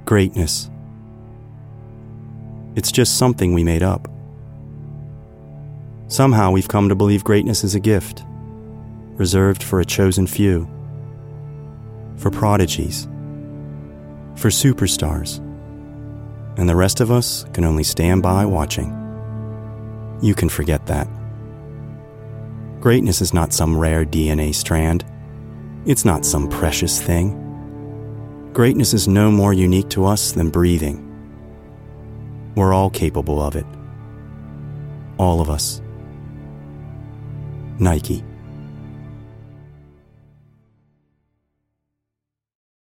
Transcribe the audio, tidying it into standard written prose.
Greatness. It's just something we made up. Somehow we've come to believe greatness is a gift, reserved for a chosen few, for prodigies, for superstars, and the rest of us can only stand by watching. You can forget that. Greatness is not some rare DNA strand. It's not some precious thing. Greatness is no more unique to us than breathing. We're all capable of it. All of us. Nike.